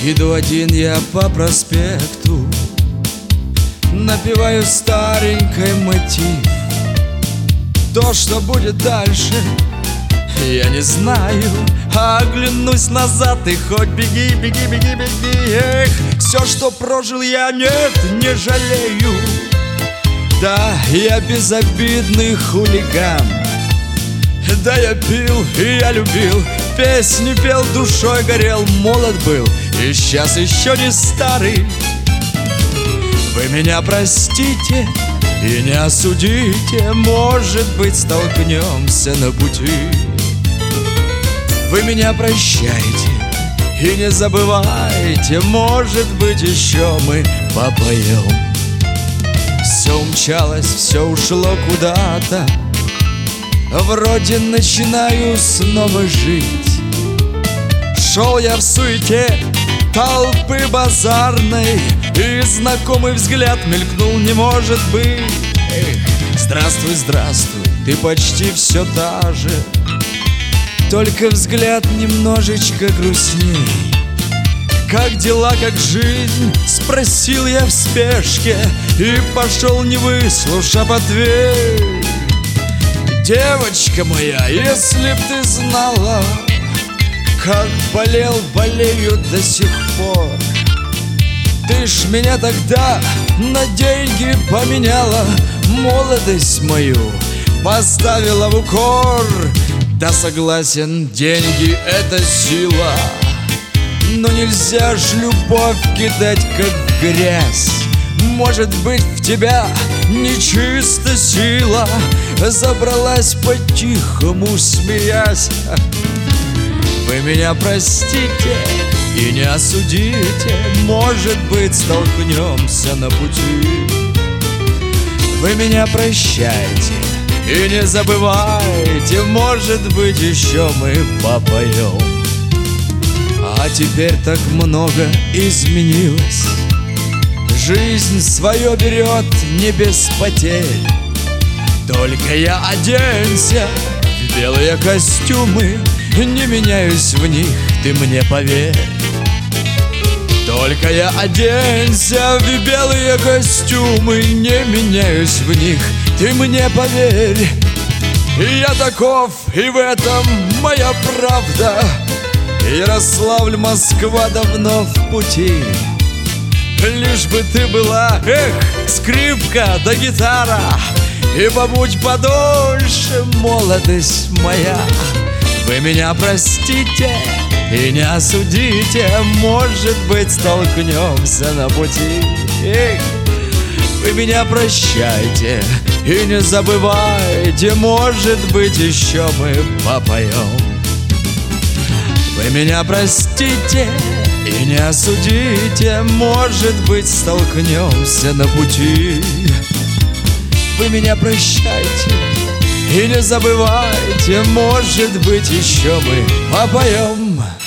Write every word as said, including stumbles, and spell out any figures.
Иду один я по проспекту, напеваю старенький мотив. То, что будет дальше, я не знаю. Оглянусь назад и хоть беги, беги, беги, беги. Эх, все, что прожил я, нет, не жалею. Да, я безобидный хулиган. Да, я пил и я любил, песни пел, душой горел, молод был и сейчас еще не старый. Вы меня простите и не осудите, может быть, столкнемся на пути. Вы меня прощайте и не забывайте, может быть, еще мы попоем. Все умчалось, все ушло куда-то, вроде начинаю снова жить. Шел я в суете толпы базарной, и знакомый взгляд мелькнул, не может быть. Эх, здравствуй, здравствуй, ты почти все та же, только взгляд немножечко грустней. Как дела, как жизнь? Спросил я в спешке и пошел, не выслушав ответ. Девочка моя, если б ты знала, как болел, болею до сих пор. Ты ж меня тогда на деньги поменяла, молодость мою поставила в укор. Да, согласен, деньги — это сила, но нельзя ж любовь кидать как в грязь. Может быть, в тебя нечисто сила забралась по-тихому, смеясь. Вы меня простите и не осудите, может быть, столкнемся на пути. Вы меня прощайте и не забывайте, может быть, еще мы попоем. А теперь так много изменилось, жизнь свое берет не без потерь. Только я оденься в белые костюмы, не меняюсь в них, ты мне поверь. Только я оденься в белые костюмы, не меняюсь в них, ты мне поверь. И я таков, и в этом моя правда. Ярославль, Москва давно в пути. Лишь бы ты была, эх, скрипка да гитара, и побудь подольше, молодость моя. Вы меня простите и не осудите, может быть, столкнемся на пути. Эх, вы меня прощайте и не забывайте, может быть, еще мы попоем. Вы меня простите и не осудите, может быть, столкнемся на пути. Вы меня прощайте и не забывайте, может быть, еще мы попоем.